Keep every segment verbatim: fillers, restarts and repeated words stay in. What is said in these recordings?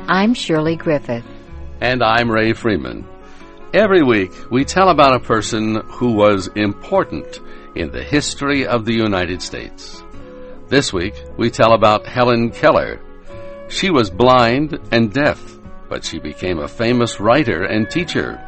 I'm Shirley Griffith. And I'm Ray Freeman. Every week, we tell about a person who was important in the history of the United States. This week, we tell about Helen Keller. She was blind and deaf, but she became a famous writer and teacher.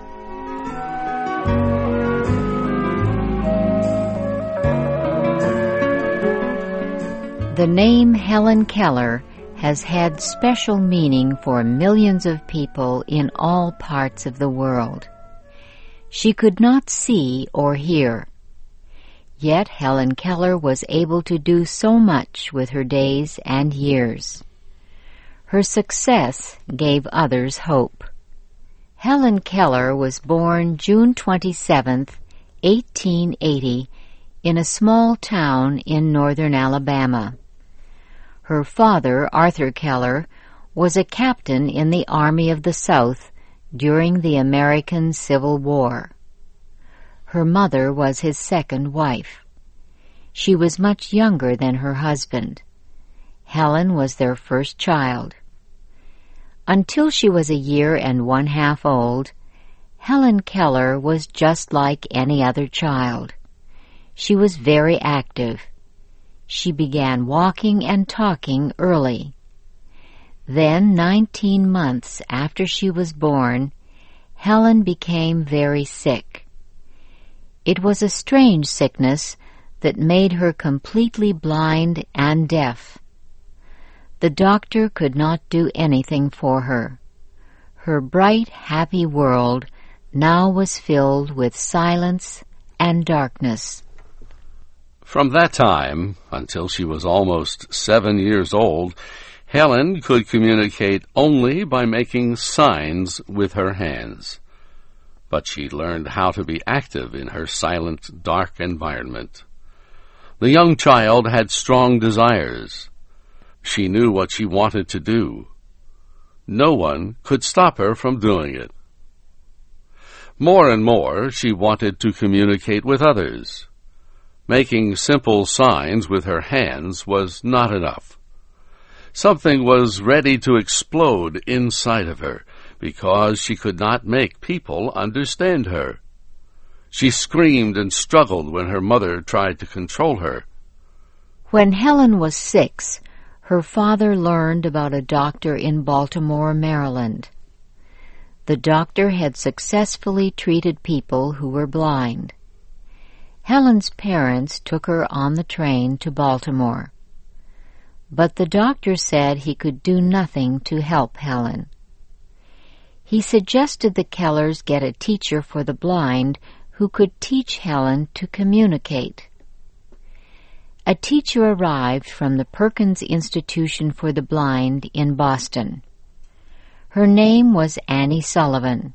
The name Helen Keller has had special meaning for millions of people in all parts of the world. She could not see or hear. Yet Helen Keller was able to do so much with her days and years. Her success gave others hope. Helen Keller was born June twenty-seventh, eighteen eighty, in a small town in northern Alabama. Her father, Arthur Keller, was a captain in the Army of the South during the American Civil War. Her mother was his second wife. She was much younger than her husband. Helen was their first child. Until she was a year and one half old, Helen Keller was just like any other child. She was very active. She began walking and talking early. Then, nineteen months after she was born, Helen became very sick. It was a strange sickness that made her completely blind and deaf. The doctor could not do anything for her. Her bright, happy world now was filled with silence and darkness. From that time, until she was almost seven years old, Helen could communicate only by making signs with her hands. But she learned how to be active in her silent, dark environment. The young child had strong desires. She knew what she wanted to do. No one could stop her from doing it. More and more, she wanted to communicate with others. Making simple signs with her hands was not enough. Something was ready to explode inside of her because she could not make people understand her. She screamed and struggled when her mother tried to control her. When Helen was six, her father learned about a doctor in Baltimore, Maryland. The doctor had successfully treated people who were blind. Helen's parents took her on the train to Baltimore. But the doctor said he could do nothing to help Helen. He suggested the Kellers get a teacher for the blind who could teach Helen to communicate. A teacher arrived from the Perkins Institution for the Blind in Boston. Her name was Annie Sullivan.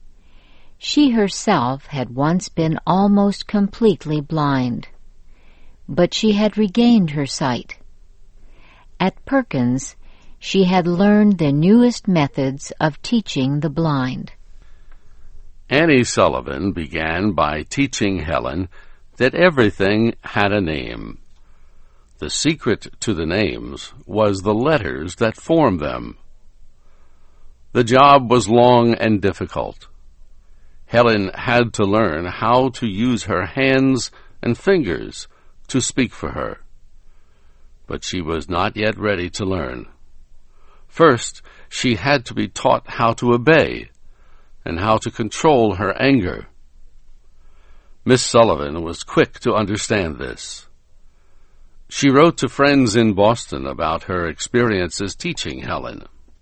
She herself had once been almost completely blind, but she had regained her sight. At Perkins, she had learned the newest methods of teaching the blind. Annie Sullivan began by teaching Helen that everything had a name. The secret to the names was the letters that formed them. The job was long and difficult. Helen had to learn how to use her hands and fingers to speak for her. But she was not yet ready to learn. First, she had to be taught how to obey and how to control her anger. Miss Sullivan was quick to understand this. She wrote to friends in Boston about her experiences teaching Helen.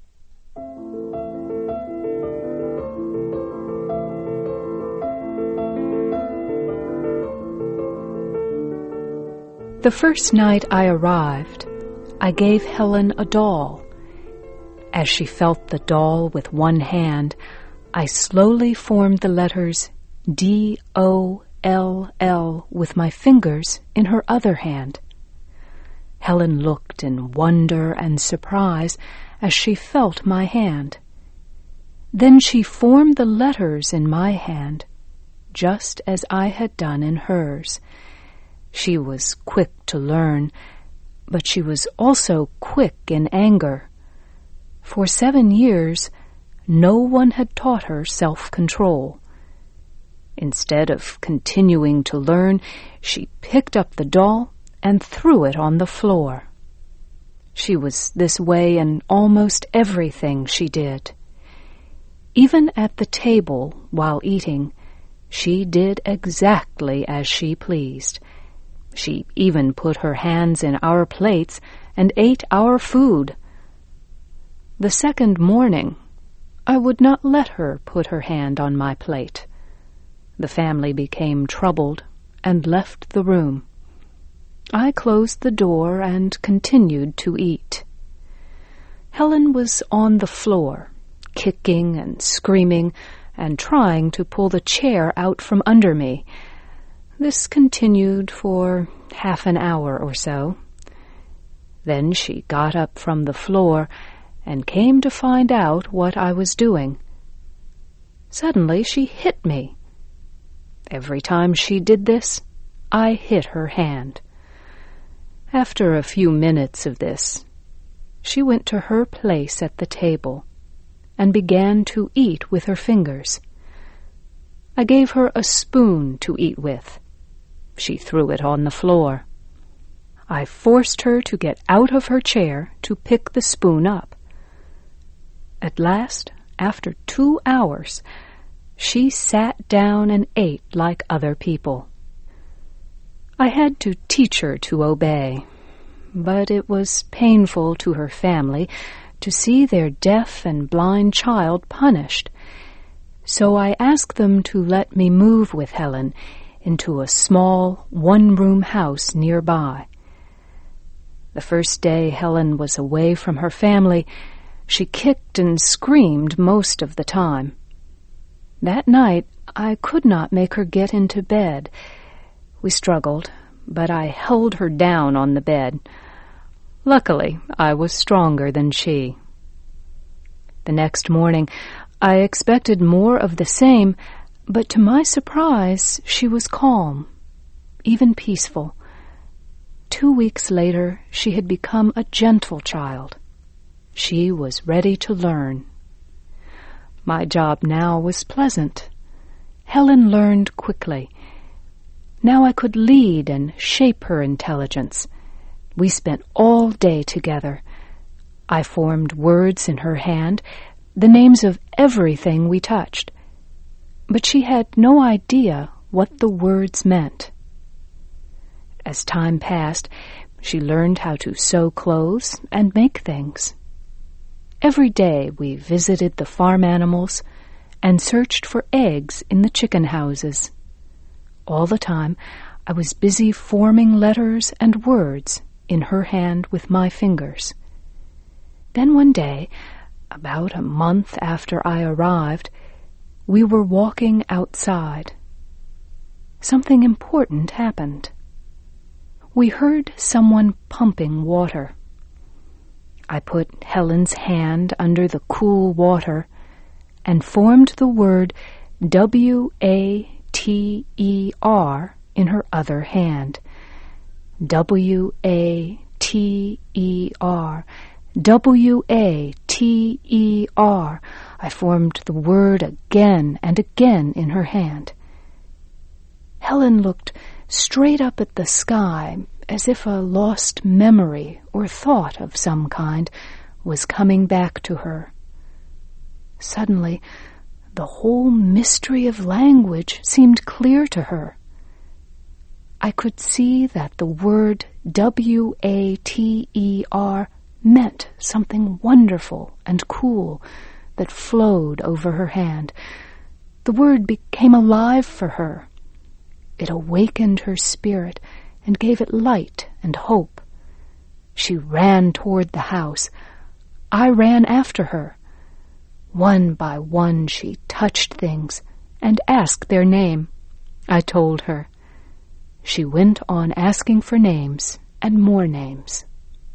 The first night I arrived, I gave Helen a doll. As she felt the doll with one hand, I slowly formed the letters D O L L with my fingers in her other hand. Helen looked in wonder and surprise as she felt my hand. Then she formed the letters in my hand, just as I had done in hers. She was quick to learn, but she was also quick in anger. For seven years, no one had taught her self-control. Instead of continuing to learn, she picked up the doll and threw it on the floor. She was this way in almost everything she did. Even at the table while eating, she did exactly as she pleased. She even put her hands in our plates and ate our food. The second morning, I would not let her put her hand on my plate. The family became troubled and left the room. I closed the door and continued to eat. Helen was on the floor, kicking and screaming and trying to pull the chair out from under me. This continued for half an hour or so. Then she got up from the floor and came to find out what I was doing. Suddenly she hit me. Every time she did this, I hit her hand. After a few minutes of this, she went to her place at the table and began to eat with her fingers. I gave her a spoon to eat with. She threw it on the floor. I forced her to get out of her chair to pick the spoon up. At last, after two hours, she sat down and ate like other people. I had to teach her to obey, but it was painful to her family to see their deaf and blind child punished. So I asked them to let me move with Helen into a small, one-room house nearby. The first day Helen was away from her family, she kicked and screamed most of the time. That night, I could not make her get into bed. We struggled, but I held her down on the bed. Luckily, I was stronger than she. The next morning, I expected more of the same, but to my surprise, she was calm, even peaceful. Two weeks later, she had become a gentle child. She was ready to learn. My job now was pleasant. Helen learned quickly. Now I could lead and shape her intelligence. We spent all day together. I formed words in her hand, the names of everything we touched. But she had no idea what the words meant. As time passed, she learned how to sew clothes and make things. Every day we visited the farm animals and searched for eggs in the chicken houses. All the time, I was busy forming letters and words in her hand with my fingers. Then one day, about a month after I arrived, we were walking outside. Something important happened. We heard someone pumping water. I put Helen's hand under the cool water and formed the word W A T E R in her other hand. W A T E R. W A T E R. I formed the word again and again in her hand. Helen looked straight up at the sky, as if a lost memory or thought of some kind was coming back to her. Suddenly, the whole mystery of language seemed clear to her. I could see that the word W A T E R meant something wonderful and cool that flowed over her hand. The word became alive for her. It awakened her spirit and gave it light and hope. She ran toward the house. I ran after her. One by one she touched things and asked their name. I told her. She went on asking for names and more names.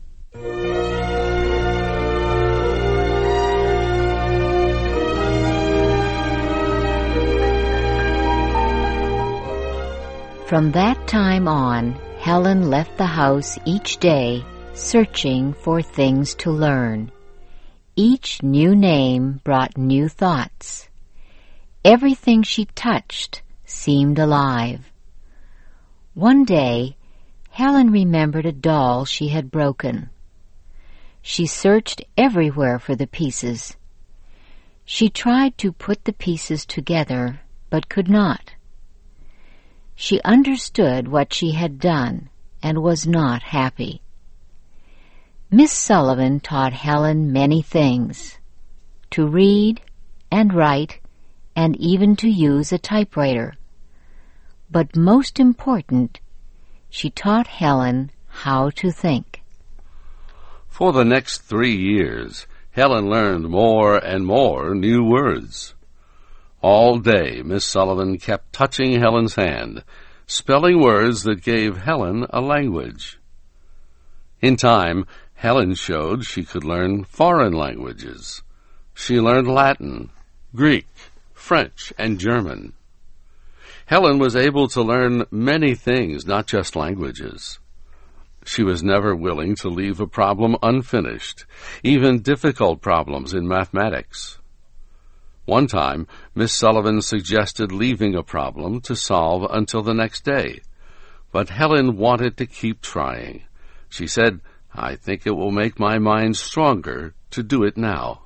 From that time on, Helen left the house each day, searching for things to learn. each new name brought new thoughts. Everything she touched seemed alive. One day, Helen remembered a doll she had broken. She searched everywhere for the pieces. She tried to put the pieces together, but could not. She understood what she had done and was not happy. Miss Sullivan taught Helen many things: to read and write and even to use a typewriter. But most important, she taught Helen how to think. For the next three years, Helen learned more and more new words. All day, Miss Sullivan kept touching Helen's hand, spelling words that gave Helen a language. In time, Helen showed she could learn foreign languages. She learned Latin, Greek, French, and German. Helen was able to learn many things, not just languages. She was never willing to leave a problem unfinished, even difficult problems in mathematics. One time, Miss Sullivan suggested leaving a problem to solve until the next day, but Helen wanted to keep trying. She said, "I think it will make my mind stronger to do it now."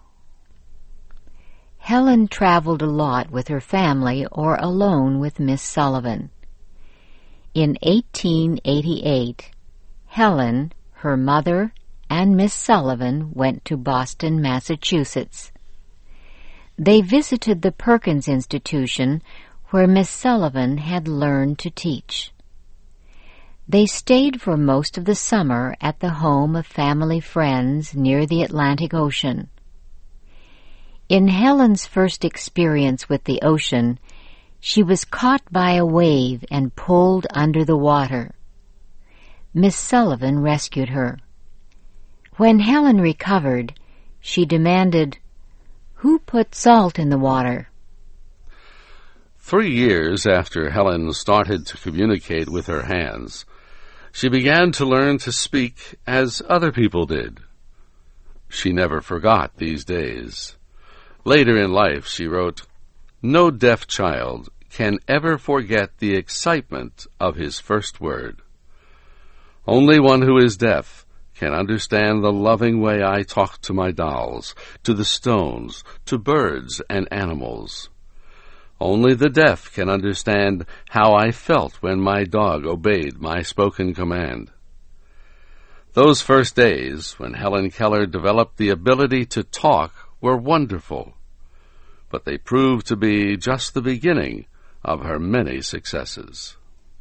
Helen traveled a lot with her family or alone with Miss Sullivan. In eighteen eighty-eight, Helen, her mother, and Miss Sullivan went to Boston, Massachusetts. They visited the Perkins Institution, where Miss Sullivan had learned to teach. They stayed for most of the summer at the home of family friends near the Atlantic Ocean. In Helen's first experience with the ocean, she was caught by a wave and pulled under the water. Miss Sullivan rescued her. When Helen recovered, she demanded, "Who put salt in the water?" Three years after Helen started to communicate with her hands, she began to learn to speak as other people did. She never forgot these days. Later in life, she wrote, "No deaf child can ever forget the excitement of his first word. Only one who is deaf can understand the loving way I talk to my dolls, to the stones, to birds and animals. Only the deaf can understand how I felt when my dog obeyed my spoken command." Those first days, when Helen Keller developed the ability to talk, were wonderful, but they proved to be just the beginning of her many successes.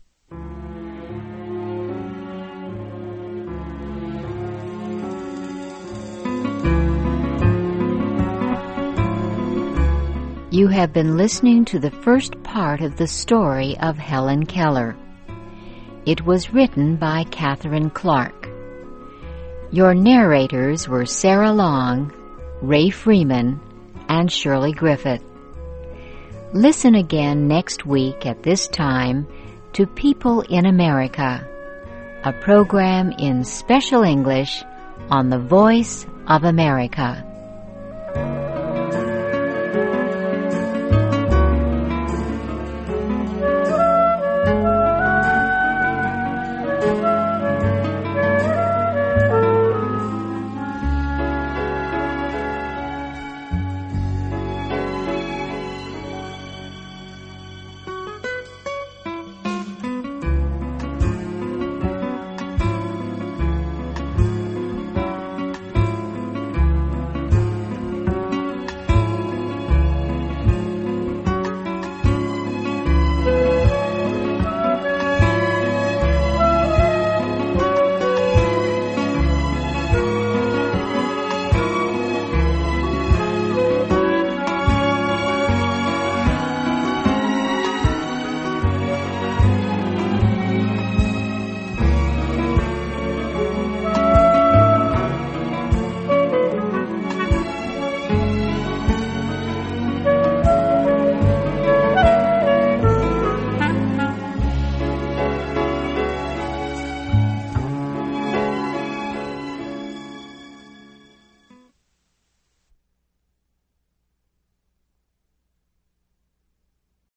You have been listening to the first part of the story of Helen Keller. It was written by Catherine Clark. Your narrators were Sarah Long, Ray Freeman, and Shirley Griffith. Listen again next week at this time to People in America, a program in special English on the Voice of America.